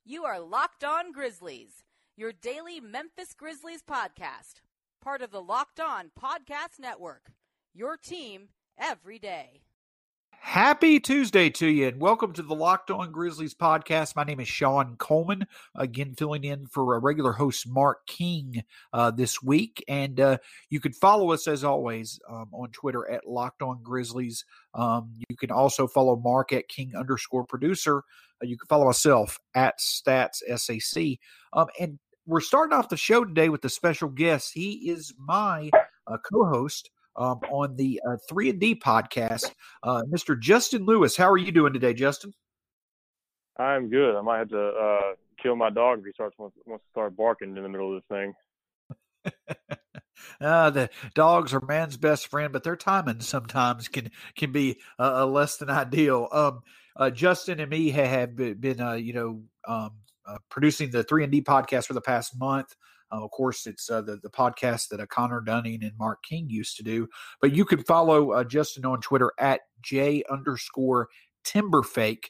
You are Locked On Grizzlies, your daily Memphis Grizzlies podcast. Part of the Locked On Podcast Network, your team every day. Happy Tuesday to you, and welcome to the Locked On Grizzlies podcast. My name is Sean Coleman, again filling in for a regular host Mark King this week. And you can follow us, as always, on Twitter at Locked On Grizzlies. You can also follow Mark at King_producer. You can follow myself at StatsSAC. And we're starting off the show today with a special guest. He is my co-host on the 3&D podcast, Mr. Justin Lewis. How are you doing today, Justin? I'm good. I might have to kill my dog if he wants to start barking in the middle of this thing. The dogs are man's best friend, but their timing sometimes can be less than ideal. Justin and me have been producing the 3&D podcast for the past month. Of course, it's the podcast that Connor Dunning and Mark King used to do. But you can follow Justin on Twitter at J_Timberfake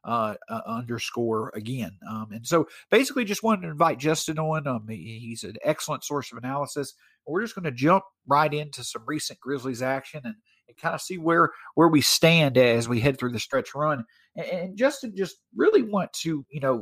_again. And so basically just wanted to invite Justin on. He's an excellent source of analysis. We're just going to jump right into some recent Grizzlies action and kind of see where we stand as we head through the stretch run. And Justin, just really want to,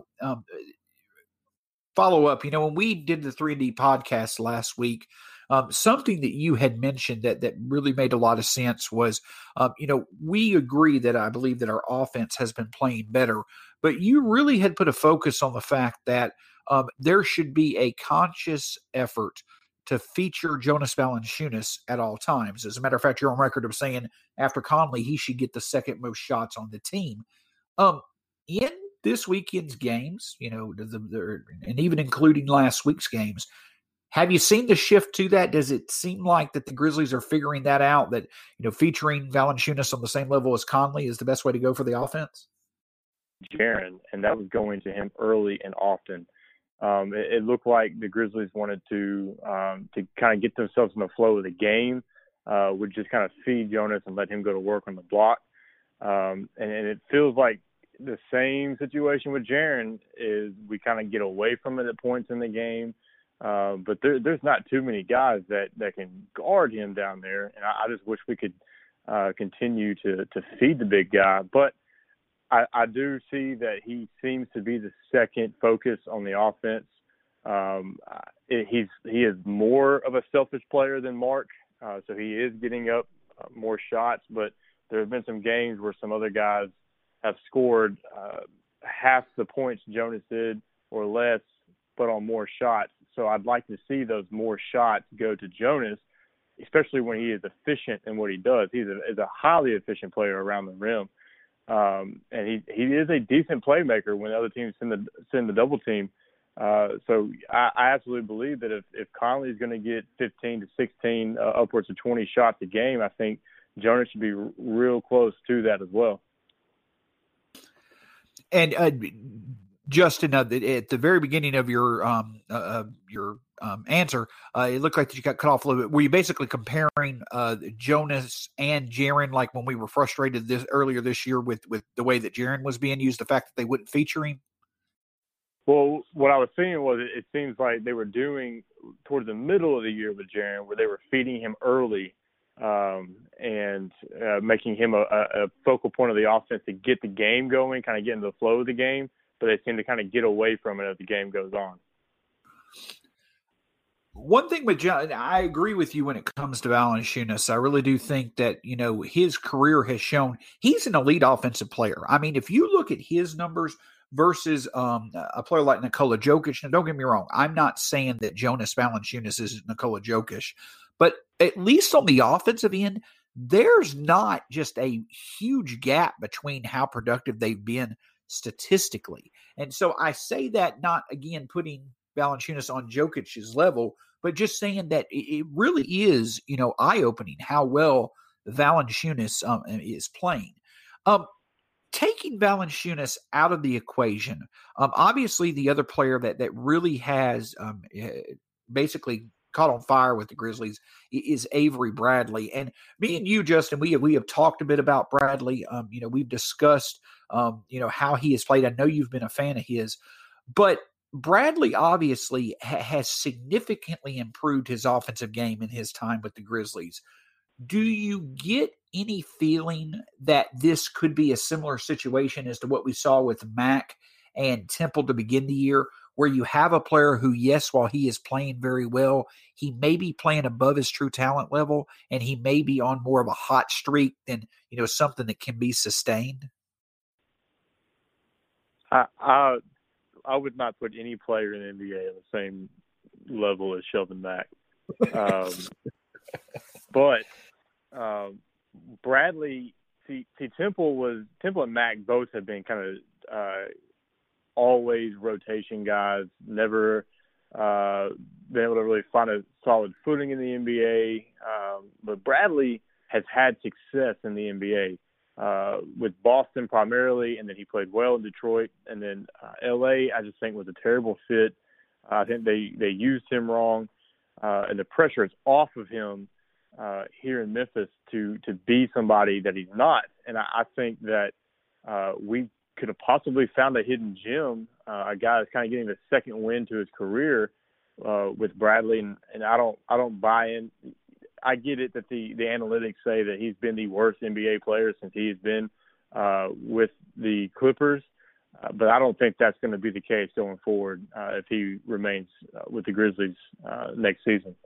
follow up. When we did the 3&D podcast last week, something that you had mentioned that really made a lot of sense was, we agree that I believe that our offense has been playing better, but you really had put a focus on the fact that there should be a conscious effort to feature Jonas Valanciunas at all times. As a matter of fact, you're on record of saying after Conley, he should get the second most shots on the team. In this weekend's games, and even including last week's games, have you seen the shift to that? Does it seem like that the Grizzlies are figuring that out, that, featuring Valanciunas on the same level as Conley is the best way to go for the offense? Jaren, and that was going to him early and often. It looked like the Grizzlies wanted to kind of get themselves in the flow of the game, would just kind of feed Jonas and let him go to work on the block. And it feels like the same situation with Jaren is we kind of get away from it at points in the game. But there's not too many guys that can guard him down there. And I just wish we could continue to feed the big guy. But I do see that he seems to be the second focus on the offense. He is more of a selfish player than Mark. So he is getting up more shots, but there have been some games where some other guys have scored half the points Jonas did or less, but on more shots. So I'd like to see those more shots go to Jonas, especially when he is efficient in what he does. He's a highly efficient player around the rim. And he is a decent playmaker when other teams send the double team. So I absolutely believe that if Conley is going to get 15 to 16, upwards of 20 shots a game, I think Jonas should be real close to that as well. And Justin, at the very beginning of your answer, it looked like that you got cut off a little bit. Were you basically comparing Jonas and Jaren, like when we were frustrated earlier this year with the way that Jaren was being used, the fact that they wouldn't feature him? Well, what I was seeing was it seems like they were doing towards the middle of the year with Jaren, where they were feeding him early and making him a focal point of the offense to get the game going, kind of get into the flow of the game, but they seem to kind of get away from it as the game goes on. One thing with John, I agree with you when it comes to Valanciunas. I really do think that, his career has shown he's an elite offensive player. I mean, if you look at his numbers versus a player like Nikola Jokic, and don't get me wrong, I'm not saying that Jonas Valanciunas is Nikola Jokic, but at least on the offensive end, there's not just a huge gap between how productive they've been statistically. And so I say that not, again, putting Valanciunas on Jokic's level, but just saying that it really is, eye-opening how well Valanciunas is playing. Taking Valanciunas out of the equation, obviously the other player that really has basically caught on fire with the Grizzlies is Avery Bradley. And me and you, Justin, we have talked a bit about Bradley. We've discussed, how he has played. I know you've been a fan of his. But Bradley obviously has significantly improved his offensive game in his time with the Grizzlies. Do you get any feeling that this could be a similar situation as to what we saw with Mac and Temple to begin the year, where you have a player who, yes, while he is playing very well, he may be playing above his true talent level, and he may be on more of a hot streak than, something that can be sustained? I would not put any player in the NBA on the same level as Shelvin Mack. But Bradley, Temple and Mack both have been kind of always rotation guys, never been able to really find a solid footing in the NBA. But Bradley has had success in the NBA with Boston primarily, and then he played well in Detroit. And then LA, I just think, was a terrible fit. I think they used him wrong, and the pressure is off of him here in Memphis to be somebody that he's not. And I think that we could have possibly found a hidden gem, a guy that's kind of getting the second wind to his career with Bradley. And I don't buy in. I get it that the analytics say that he's been the worst NBA player since he's been with the Clippers, but I don't think that's going to be the case going forward if he remains with the Grizzlies next season.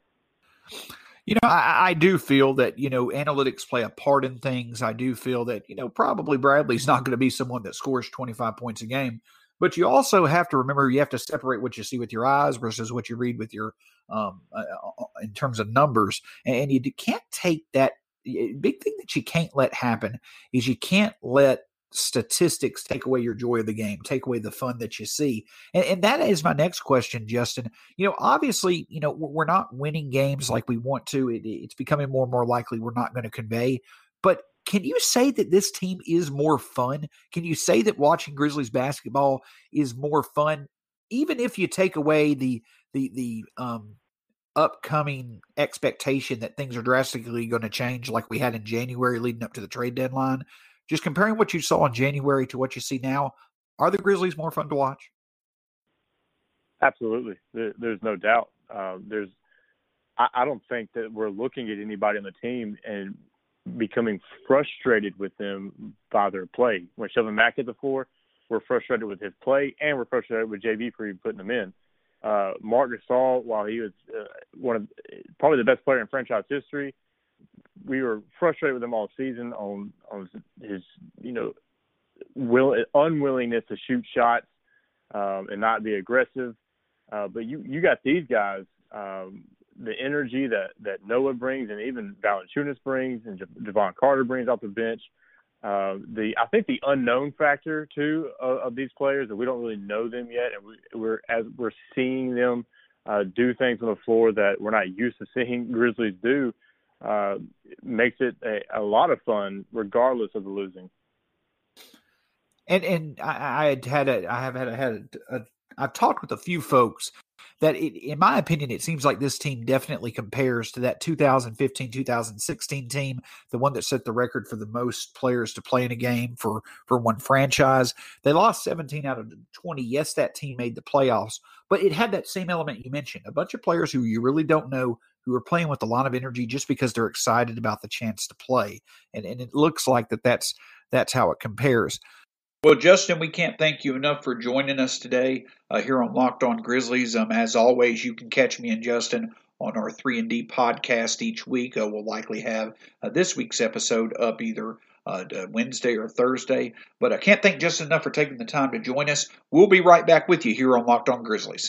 I do feel that, analytics play a part in things. I do feel that, probably Bradley's not going to be someone that scores 25 points a game. But you also have to remember, you have to separate what you see with your eyes versus what you read with your in terms of numbers. And you can't take that. Big thing that you can't let happen is you can't let statistics take away your joy of the game, take away the fun that you see. And that is my next question, Justin. Obviously, we're not winning games like we want to. It's becoming more and more likely we're not going to convey. But can you say that this team is more fun? Can you say that watching Grizzlies basketball is more fun, even if you take away the upcoming expectation that things are drastically going to change like we had in January leading up to the trade deadline? Just comparing what you saw in January to what you see now, are the Grizzlies more fun to watch? Absolutely. There's no doubt. I don't think that we're looking at anybody on the team and becoming frustrated with them by their play. When Shelvin Mack hit the floor, we're frustrated with his play, and we're frustrated with JV for even putting him in. Marc Gasol, while he was probably the best player in franchise history, we were frustrated with him all season on his unwillingness to shoot shots and not be aggressive. But you got these guys, the energy that Noah brings, and even Valanciunas brings, and Jevon Carter brings off the bench. I think the unknown factor too of these players, that we don't really know them yet, and we're seeing them do things on the floor that we're not used to seeing Grizzlies do. Makes it a lot of fun regardless of the losing. And I've talked with a few folks that in my opinion, it seems like this team definitely compares to that 2015-2016 team, the one that set the record for the most players to play in a game for one franchise. They lost 17 out of 20. Yes, that team made the playoffs, but it had that same element you mentioned, a bunch of players who you really don't know, who are playing with a lot of energy just because they're excited about the chance to play. And it looks like that's how it compares. Well, Justin, we can't thank you enough for joining us today here on Locked On Grizzlies. As always, you can catch me and Justin on our 3&D podcast each week. We'll likely have this week's episode up either Wednesday or Thursday. But I can't thank Justin enough for taking the time to join us. We'll be right back with you here on Locked On Grizzlies.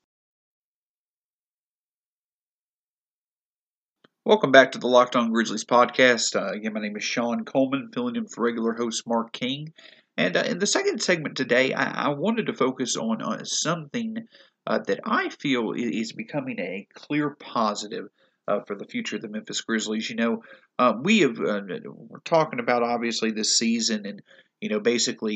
Welcome back to the Locked On Grizzlies podcast. Again, my name is Sean Coleman, filling in for regular host Mark King. And in the second segment today, I wanted to focus on something that I feel is becoming a clear positive for the future of the Memphis Grizzlies. We're talking about obviously this season, and Basically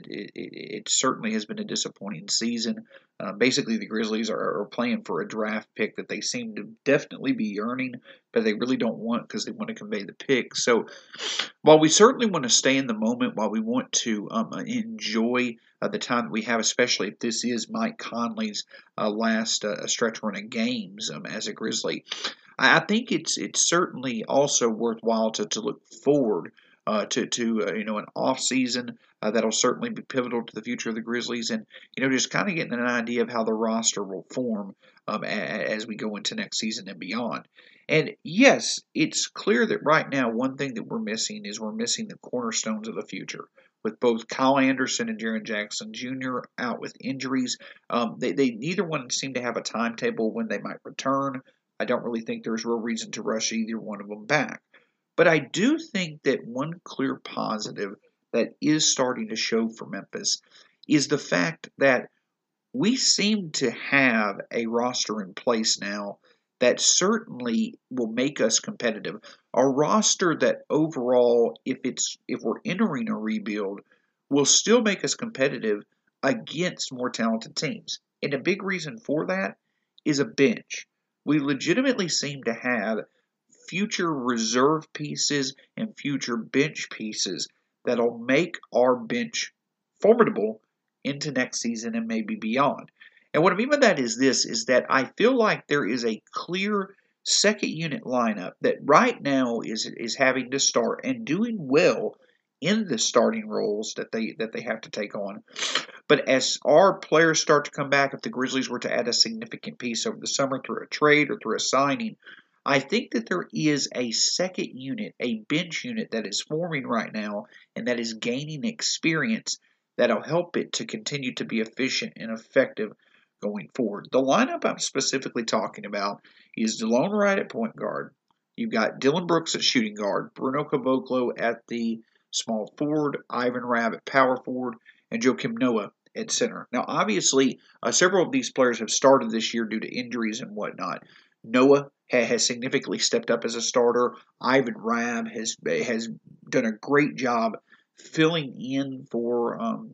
it certainly has been a disappointing season. Basically, the Grizzlies are playing for a draft pick that they seem to definitely be earning, but they really don't want because they want to convey the pick. So while we certainly want to stay in the moment, while we want to enjoy the time that we have, especially if this is Mike Conley's last stretch run of games as a Grizzly, I think it's certainly also worthwhile to look forward to an off season that'll certainly be pivotal to the future of the Grizzlies, and just kind of getting an idea of how the roster will form as we go into next season and beyond. And yes, it's clear that right now one thing that we're missing is the cornerstones of the future. With both Kyle Anderson and Jaren Jackson Jr. out with injuries, they neither one seem to have a timetable when they might return. I don't really think there's real reason to rush either one of them back. But I do think that one clear positive that is starting to show for Memphis is the fact that we seem to have a roster in place now that certainly will make us competitive. A roster that overall, if we're entering a rebuild, will still make us competitive against more talented teams. And a big reason for that is a bench. We legitimately seem to have future reserve pieces and future bench pieces that'll make our bench formidable into next season and maybe beyond. And what I mean by that is that I feel like there is a clear second unit lineup that right now is having to start and doing well in the starting roles that they have to take on. But as our players start to come back, if the Grizzlies were to add a significant piece over the summer through a trade or through a signing, I think that there is a second unit, a bench unit that is forming right now and that is gaining experience that'll help it to continue to be efficient and effective going forward. The lineup I'm specifically talking about is Delon Wright at point guard. You've got Dillon Brooks at shooting guard, Bruno Caboclo at the small forward, Ivan Rabb at power forward, and Joakim Noah at center. Now, obviously, several of these players have started this year due to injuries and whatnot. Noah has significantly stepped up as a starter. Ivan Rabb has done a great job filling in for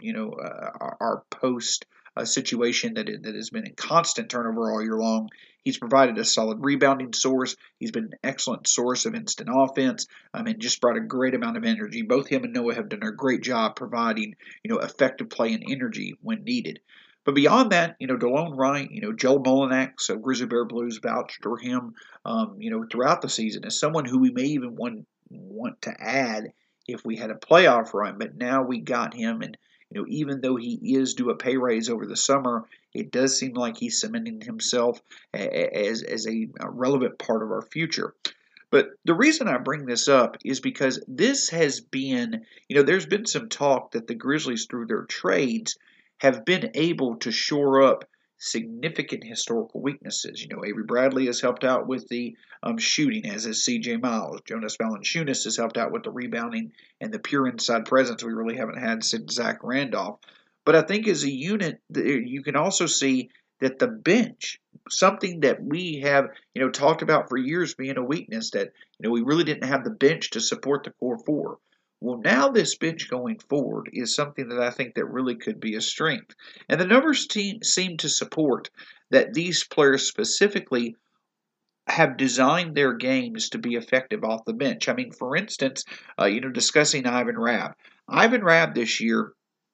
our post situation that has been in constant turnover all year long. He's provided a solid rebounding source. He's been an excellent source of instant offense. And just brought a great amount of energy. Both him and Noah have done a great job providing effective play and energy when needed. But beyond that, Delon Wright, Joe Mullinax of Grizzly Bear Blues vouched for him, throughout the season as someone who we may even want to add if we had a playoff run. But now we got him, and even though he is due a pay raise over the summer, it does seem like he's cementing himself as a relevant part of our future. But the reason I bring this up is because this has been, there's been some talk that the Grizzlies, through their trades, have been able to shore up significant historical weaknesses. Avery Bradley has helped out with the shooting, as has C.J. Miles. Jonas Valanciunas has helped out with the rebounding and the pure inside presence we really haven't had since Zach Randolph. But I think as a unit, you can also see that the bench, something that we have talked about for years being a weakness, that we really didn't have the bench to support the core four. Well, now this bench going forward is something that I think that really could be a strength. And the numbers seem to support that these players specifically have designed their games to be effective off the bench. I mean, for instance, discussing Ivan Rabb. Ivan Rabb this year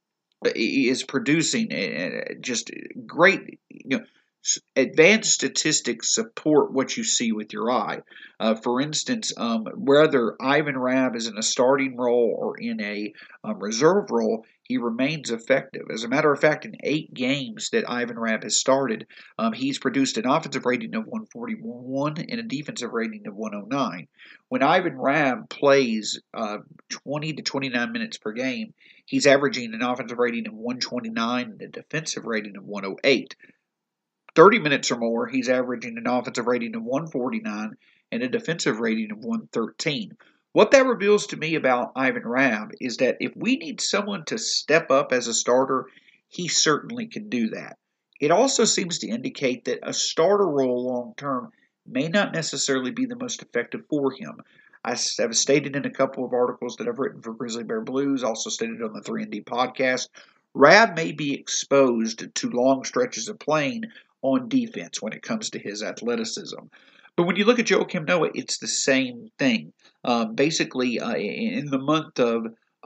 is producing just great, advanced statistics support what you see with your eye. For instance, whether Ivan Rabb is in a starting role or in a reserve role, he remains effective. As a matter of fact, in 8 games that Ivan Rabb has started, he's produced an offensive rating of 141 and a defensive rating of 109. When Ivan Rabb plays 20 to 29 minutes per game, he's averaging an offensive rating of 129 and a defensive rating of 108. 30 minutes or more, he's averaging an offensive rating of 149 and a defensive rating of 113. What that reveals to me about Ivan Rabb is that if we need someone to step up as a starter, he certainly can do that. It also seems to indicate that a starter role long term may not necessarily be the most effective for him. I have stated in a couple of articles that I've written for Grizzly Bear Blues, also stated on the 3&D podcast, Rab may be exposed to long stretches of playing on defense when it comes to his athleticism. But when you look at Joakim Noah, it's the same thing. Basically, in the month of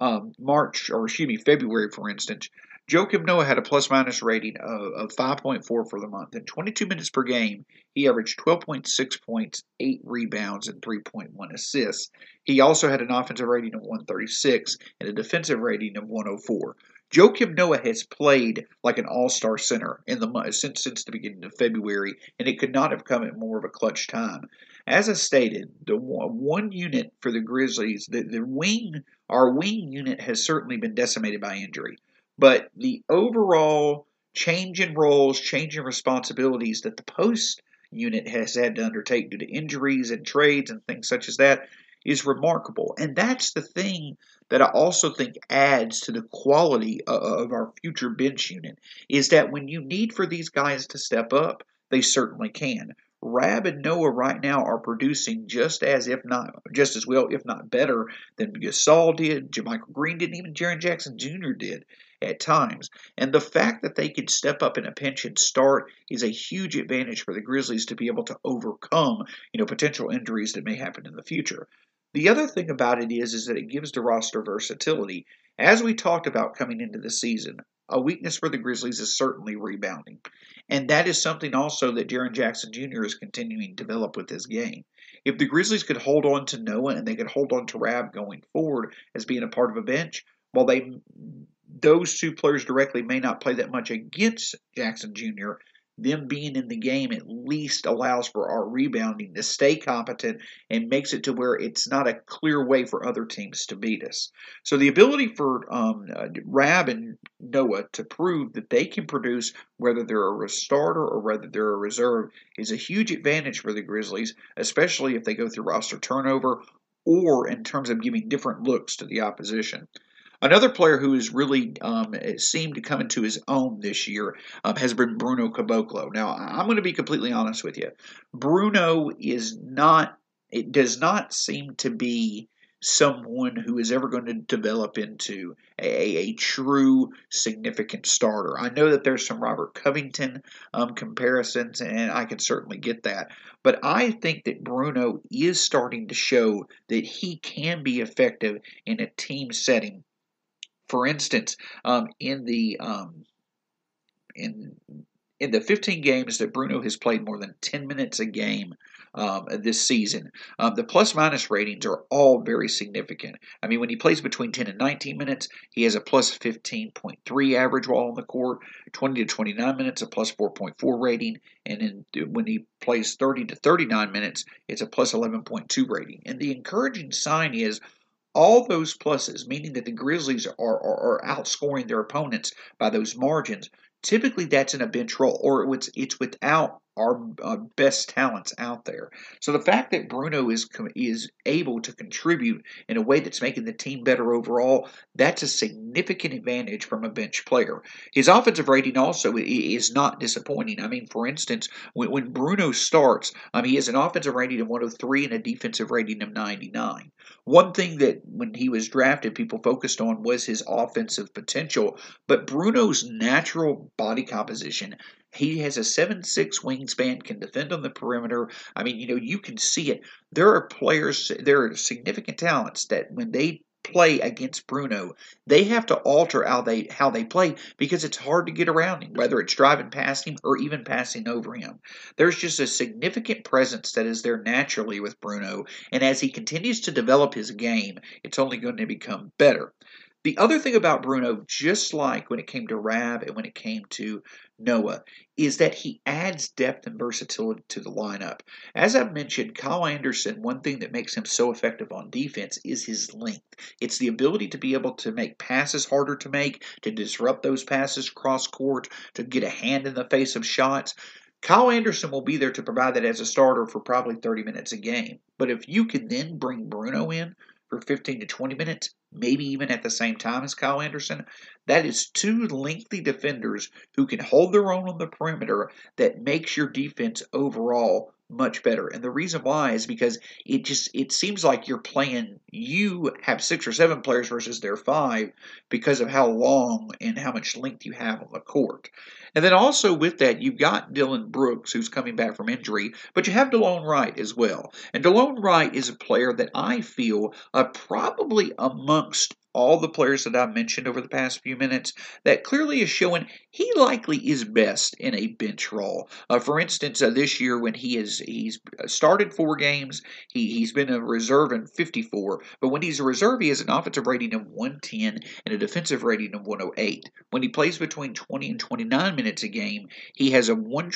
February, for instance, Joakim Noah had a plus-minus rating of 5.4 for the month. In 22 minutes per game, he averaged 12.6 points, 8 rebounds, and 3.1 assists. He also had an offensive rating of 136 and a defensive rating of 104. Joakim Noah has played like an all-star center in the since the beginning of February, and it could not have come at more of a clutch time. As I stated, the one unit for the Grizzlies, our wing unit has certainly been decimated by injury, but the overall change in roles, change in responsibilities that the post unit has had to undertake due to injuries and trades and things such as that is remarkable. And that's the thing that I also think adds to the quality of our future bench unit, is that when you need for these guys to step up, they certainly can. Rab and Noah right now are producing just as well, if not better, than Gasol did, JaMychal Green did, and even Jaren Jackson Jr. did at times. And the fact that they can step up in a pinch and start is a huge advantage for the Grizzlies to be able to overcome, potential injuries that may happen in the future. The other thing about it is that it gives the roster versatility. As we talked about coming into the season, a weakness for the Grizzlies is certainly rebounding. And that is something also that Jaren Jackson Jr. is continuing to develop with his game. If the Grizzlies could hold on to Noah and they could hold on to Rab going forward as being a part of a bench, while those two players directly may not play that much against Jackson Jr., them being in the game at least allows for our rebounding to stay competent and makes it to where it's not a clear way for other teams to beat us. So the ability for Rab and Noah to prove that they can produce, whether they're a starter or whether they're a reserve, is a huge advantage for the Grizzlies, especially if they go through roster turnover or in terms of giving different looks to the opposition. Another player who has really seemed to come into his own this year has been Bruno Caboclo. Now, I'm going to be completely honest with you. Bruno does not seem to be someone who is ever going to develop into a true significant starter. I know that there's some Robert Covington comparisons, and I can certainly get that. But I think that Bruno is starting to show that he can be effective in a team setting. For instance, in the 15 games that Bruno has played more than 10 minutes a game this season, the plus-minus ratings are all very significant. I mean, when he plays between 10 and 19 minutes, he has a plus 15.3 average while on the court, 20 to 29 minutes, a plus 4.4 rating, and when he plays 30 to 39 minutes, it's a plus 11.2 rating. And the encouraging sign is all those pluses, meaning that the Grizzlies are outscoring their opponents by those margins. Typically, that's in a bench role, or it's without our best talents out there. So the fact that Bruno is able to contribute in a way that's making the team better overall, that's a significant advantage from a bench player. His offensive rating also is not disappointing. I mean, for instance, when Bruno starts, he has an offensive rating of 103 and a defensive rating of 99. One thing that when he was drafted, people focused on was his offensive potential, but Bruno's natural body composition, he has a 7'6" wingspan, can defend on the perimeter. I mean, you can see it. There are significant talents that when they play against Bruno, they have to alter how they play because it's hard to get around him, whether it's driving past him or even passing over him. There's just a significant presence that is there naturally with Bruno, and as he continues to develop his game, it's only going to become better. The other thing about Bruno, just like when it came to Rab and when it came to Noah, is that he adds depth and versatility to the lineup. As I've mentioned, Kyle Anderson, one thing that makes him so effective on defense is his length. It's the ability to be able to make passes harder to make, to disrupt those passes cross court, to get a hand in the face of shots. Kyle Anderson will be there to provide that as a starter for probably 30 minutes a game. But if you can then bring Bruno in for 15 to 20 minutes, maybe even at the same time as Kyle Anderson, that is two lengthy defenders who can hold their own on the perimeter that makes your defense overall much better. And the reason why is because it seems like you have 6 or 7 players versus their 5 because of how long and how much length you have on the court. And then also with that, you've got Dylan Brooks, who's coming back from injury, but you have DeLone Wright as well. And DeLone Wright is a player that I feel probably amongst all the players that I've mentioned over the past few minutes, that clearly is showing he likely is best in a bench role. For instance, this year when he's started 4 games, he's been a reserve in 54, but when he's a reserve, he has an offensive rating of 110 and a defensive rating of 108. When he plays between 20 and 29 minutes a game, he has a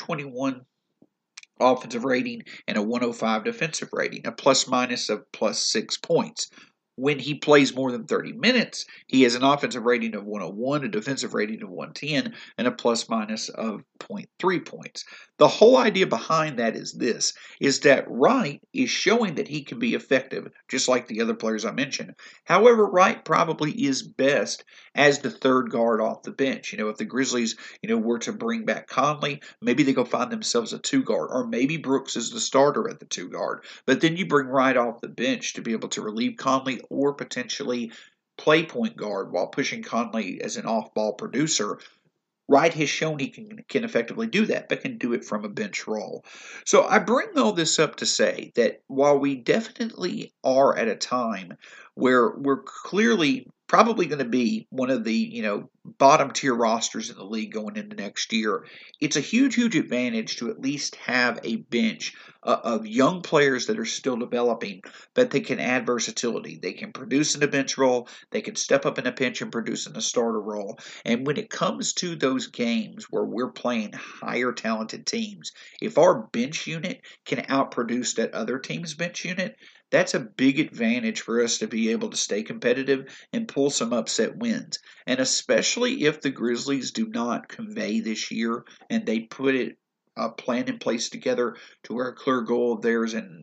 121 offensive rating and a 105 defensive rating, a plus minus of plus 6 points. When he plays more than 30 minutes, he has an offensive rating of 101, a defensive rating of 110, and a plus minus of 0.3 points. The whole idea behind that is that Wright is showing that he can be effective, just like the other players I mentioned. However, Wright probably is best as the third guard off the bench. If the Grizzlies, were to bring back Conley, maybe they go find themselves a 2 guard, or maybe Brooks is the starter at the 2 guard. But then you bring Wright off the bench to be able to relieve Conley or potentially play point guard while pushing Conley as an off-ball producer. Wright has shown he can effectively do that, but can do it from a bench role. So I bring all this up to say that while we definitely are at a time where we're clearly probably going to be one of the bottom tier rosters in the league going into next year, it's a huge advantage to at least have a bench of young players that are still developing, but they can add versatility. They can produce in a bench role, they can step up in a pinch and produce in a starter role. And when it comes to those games where we're playing higher talented teams, if our bench unit can outproduce that other team's bench unit, that's a big advantage for us to be able to stay competitive and pull some upset wins. And especially if the Grizzlies do not convey this year and they put a plan in place together to where a clear goal of theirs in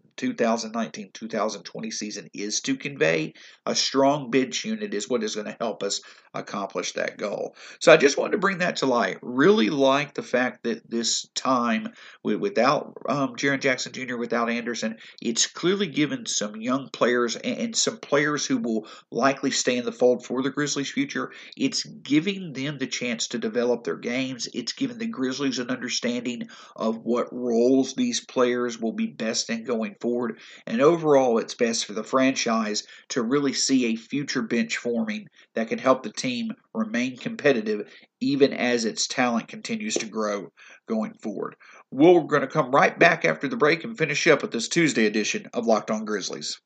2019-2020 season is to convey, a strong bench unit is what is going to help us accomplish that goal. So I just wanted to bring that to light. Really like the fact that this time, without Jaren Jackson Jr., without Anderson, it's clearly given some young players and some players who will likely stay in the fold for the Grizzlies' future. It's giving them the chance to develop their games. It's giving the Grizzlies an understanding of what roles these players will be best in going forward. And overall, it's best for the franchise to really see a future bench forming that can help the team remain competitive even as its talent continues to grow going forward. We're going to come right back after the break and finish up with this Tuesday edition of Locked On Grizzlies.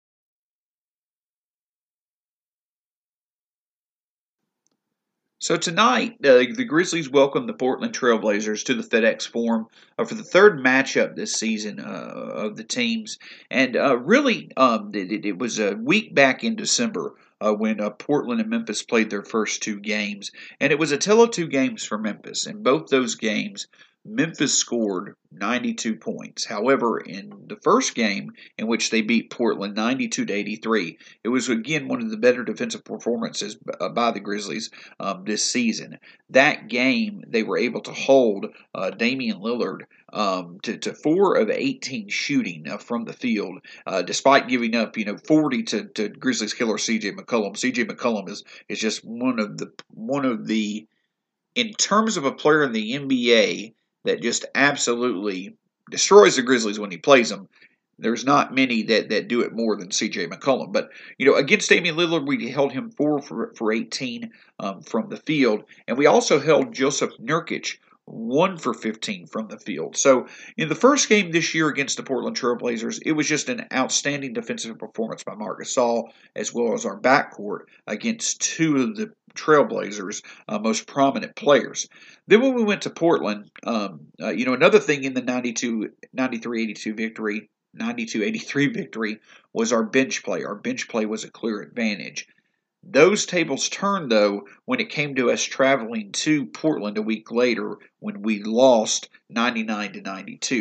So tonight, the Grizzlies welcome the Portland Trailblazers to the FedEx Forum for the third matchup this season of the teams. And it was a week back in December when Portland and Memphis played their first 2 games. And it was a tale of 2 games for Memphis. In both those games, Memphis scored 92 points. However, in the first game, in which they beat Portland 92-83, it was again one of the better defensive performances by the Grizzlies this season. That game, they were able to hold Damian Lillard to 4 of 18 shooting from the field, despite giving up 40 to Grizzlies killer C.J. McCollum. C.J. McCollum is just one of the in terms of a player in the NBA that just absolutely destroys the Grizzlies when he plays them. There's not many that do it more than C.J. McCollum. But, against Damian Lillard, we held him 4 for 18 from the field. And we also held Joseph Nurkic 1 for 15 from the field. So in the first game this year against the Portland Trailblazers, it was just an outstanding defensive performance by Marc Gasol, as well as our backcourt against 2 of the Trailblazers' most prominent players. Then when we went to Portland, another thing in the 93-82 victory, 92-83 victory, was our bench play. Our bench play was a clear advantage. Those tables turned, though, when it came to us traveling to Portland a week later when we lost 99-92.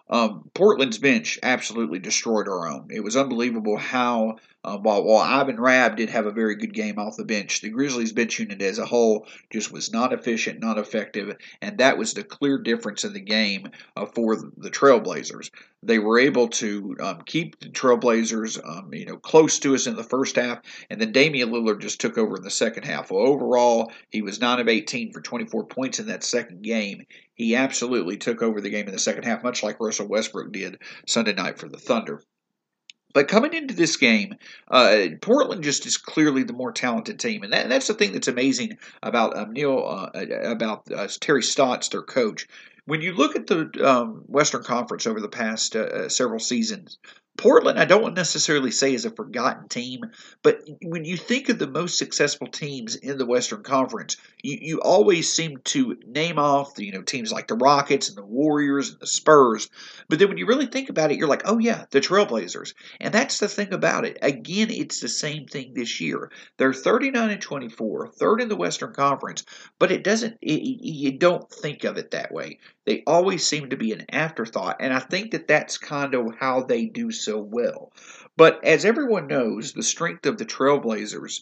Portland's bench absolutely destroyed our own. It was unbelievable how, while Ivan Rabb did have a very good game off the bench, the Grizzlies bench unit as a whole just was not efficient, not effective, and that was the clear difference in the game for the Trailblazers. They were able to keep the Trailblazers, close to us in the first half, and then Damian Lillard just took over in the second half. Well, overall, he was 9 of 18 for 24 points in that second game. He absolutely took over the game in the second half, much like Russell Westbrook did Sunday night for the Thunder. But coming into this game, Portland just is clearly the more talented team, and that's the thing that's amazing about Terry Stotts, their coach. When you look at the Western Conference over the past several seasons, Portland, I don't necessarily say is a forgotten team, but when you think of the most successful teams in the Western Conference, you always seem to name off the teams like the Rockets and the Warriors and the Spurs. But then when you really think about it, you're like, oh yeah, the Trailblazers. And that's the thing about it. Again, it's the same thing this year. They're 39-24, third in the Western Conference, but you don't think of it that way. They always seem to be an afterthought, and I think that that's kind of how they do so well. But as everyone knows, the strength of the Trailblazers'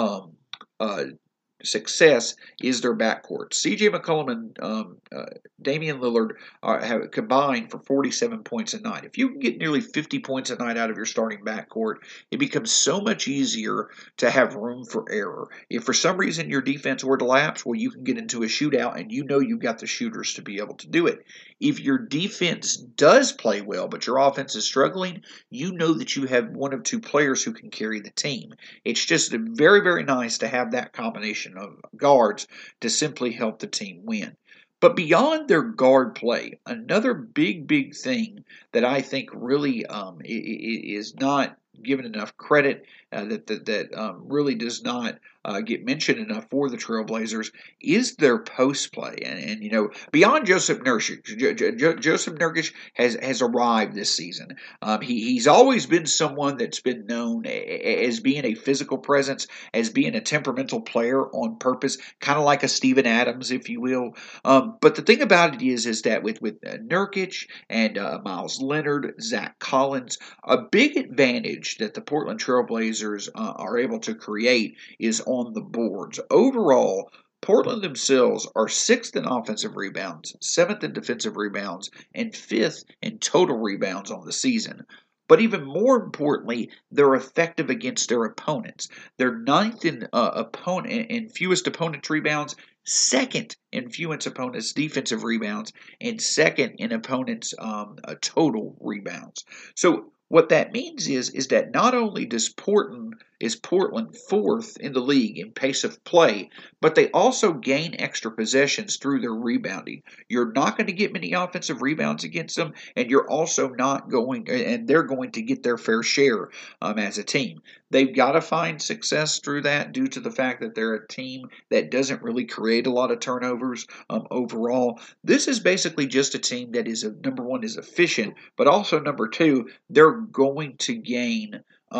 success is their backcourt. C.J. McCollum and Damian Lillard have combined for 47 points a night. If you can get nearly 50 points a night out of your starting backcourt, it becomes so much easier to have room for error. If for some reason your defense were to lapse, well, you can get into a shootout, and you've got the shooters to be able to do it. If your defense does play well, but your offense is struggling, you know that you have one of two players who can carry the team. It's just very, very nice to have that combination of guards to simply help the team win. But beyond their guard play, another big thing that I think really is not given enough credit, that really does not get mentioned enough for the Trailblazers is their post play. And beyond Jusuf Nurkic, Jusuf Nurkic has arrived this season. He's always been someone that's been known as being a physical presence, as being a temperamental player on purpose, kind of like a Steven Adams, if you will. But the thing about it is that with Nurkic and Miles Leonard, Zach Collins, a big advantage that the Portland Trailblazers are able to create is on the boards. Overall, Portland themselves are 6th in offensive rebounds, 7th in defensive rebounds, and 5th in total rebounds on the season. But even more importantly, they're effective against their opponents. They're 9th in fewest opponents rebounds, 2nd in fewest opponents defensive rebounds, and 2nd in opponents total rebounds. So what that means is that not only is Portland 4th in the league in pace of play, but they also gain extra possessions through their rebounding. You're not going to get many offensive rebounds against them, and they're going to get their fair share as a team. They've got to find success through that due to the fact that they're a team that doesn't really create a lot of turnovers overall. This is basically just a team that is, number one, is efficient, but also number two, they're going to gain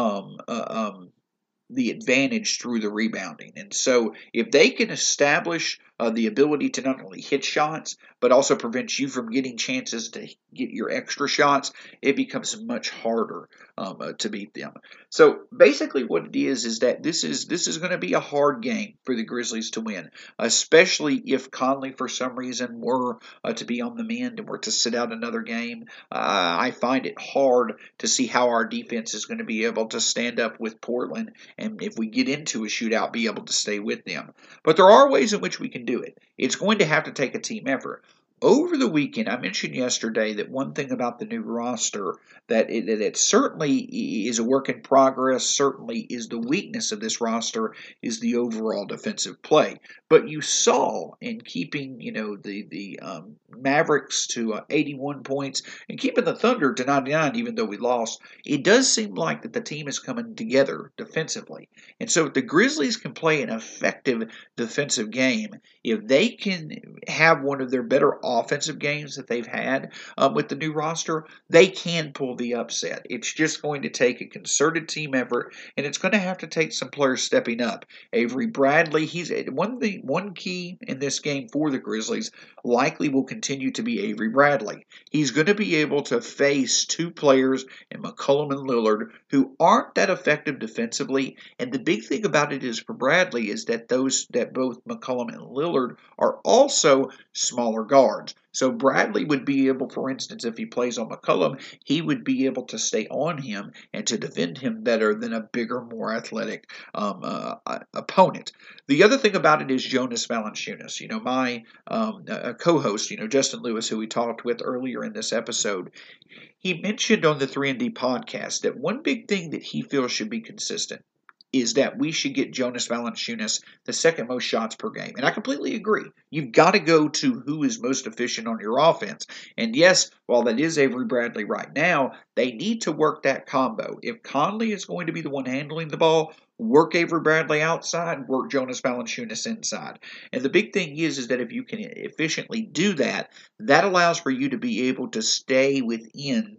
the advantage through the rebounding. And so if they can establish the ability to not only hit shots, but also prevent you from getting chances to get your extra shots, it becomes much harder to beat them. So basically what it is that this is going to be a hard game for the Grizzlies to win, especially if Conley for some reason were to be on the mend and were to sit out another game. I find it hard to see how our defense is going to be able to stand up with Portland, and if we get into a shootout, be able to stay with them. But there are ways in which we can do it. It's going to have to take a team effort. Over the weekend, I mentioned yesterday that one thing about the new roster that it certainly is a work in progress, certainly is the weakness of this roster, is the overall defensive play. But you saw in keeping the Mavericks to 81 points and keeping the Thunder to 99, even though we lost, it does seem like that the team is coming together defensively. And so if the Grizzlies can play an effective defensive game, if they can have one of their better offensive games that they've had with the new roster, they can pull the upset. It's just going to take a concerted team effort, and it's going to have to take some players stepping up. Avery Bradley, he's one key in this game for the Grizzlies likely will continue to be Avery Bradley. He's going to be able to face two players in McCollum and Lillard who aren't that effective defensively, and the big thing about it is for Bradley is that both McCollum and Lillard are also smaller guards. So Bradley would be able, for instance, if he plays on McCollum, he would be able to stay on him and to defend him better than a bigger, more athletic opponent. The other thing about it is Jonas Valanciunas. My co-host, Justin Lewis, who we talked with earlier in this episode, he mentioned on the 3&D podcast that one big thing that he feels should be consistent is that we should get Jonas Valanciunas the second most shots per game. And I completely agree. You've got to go to who is most efficient on your offense. And yes, while that is Avery Bradley right now, they need to work that combo. If Conley is going to be the one handling the ball, work Avery Bradley outside, work Jonas Valanciunas inside. And the big thing is that if you can efficiently do that, that allows for you to be able to stay within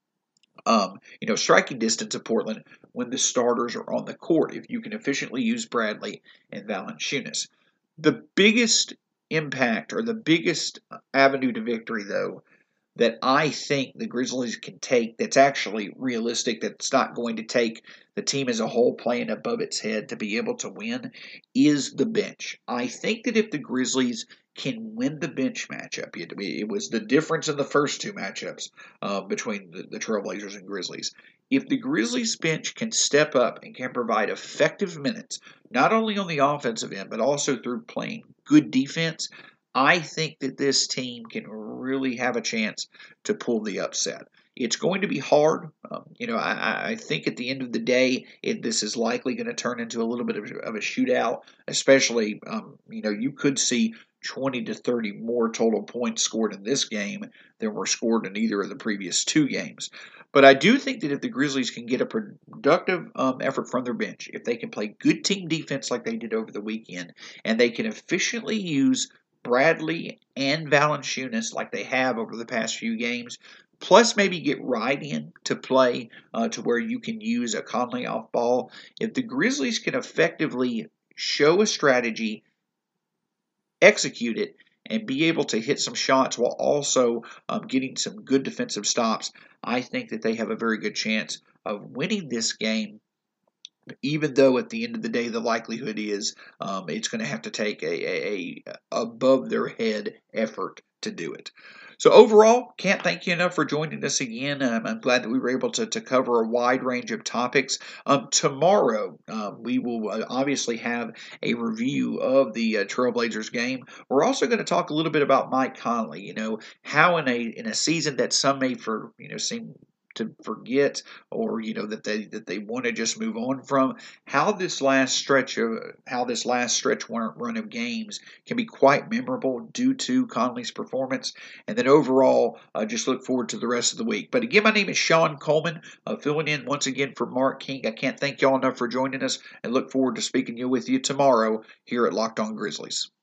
striking distance of Portland when the starters are on the court, if you can efficiently use Bradley and Valanciunas. The biggest impact or the biggest avenue to victory, though, that I think the Grizzlies can take that's actually realistic, that's not going to take the team as a whole playing above its head to be able to win, is the bench. I think that if the Grizzlies can win the bench matchup, it was the difference in the first two matchups between the Trailblazers and Grizzlies. If the Grizzlies bench can step up and can provide effective minutes, not only on the offensive end, but also through playing good defense, I think that this team can really have a chance to pull the upset. It's going to be hard. I think at the end of the day, this is likely going to turn into a little bit of a shootout, especially, you could see 20 to 30 more total points scored in this game than were scored in either of the previous two games. But I do think that if the Grizzlies can get a productive effort from their bench, if they can play good team defense like they did over the weekend, and they can efficiently use Bradley and Valanciunas like they have over the past few games, plus maybe get right in to play to where you can use a Conley off ball. If the Grizzlies can effectively show a strategy, execute it, and be able to hit some shots while also getting some good defensive stops, I think that they have a very good chance of winning this game, even though at the end of the day the likelihood is it's going to have to take a above their head effort to do it. So overall, can't thank you enough for joining us again. I'm glad that we were able to cover a wide range of topics. Tomorrow, we will obviously have a review of the Trailblazers game. We're also going to talk a little bit about Mike Conley. How in a season that some may seem to forget, or that they want to just move on from, how this last stretch run of games can be quite memorable due to Conley's performance. And then overall, just look forward to the rest of the week. But again, my name is Sean Coleman, filling in once again for Mark King. I can't thank y'all enough for joining us, and look forward to speaking with you tomorrow here at Locked On Grizzlies.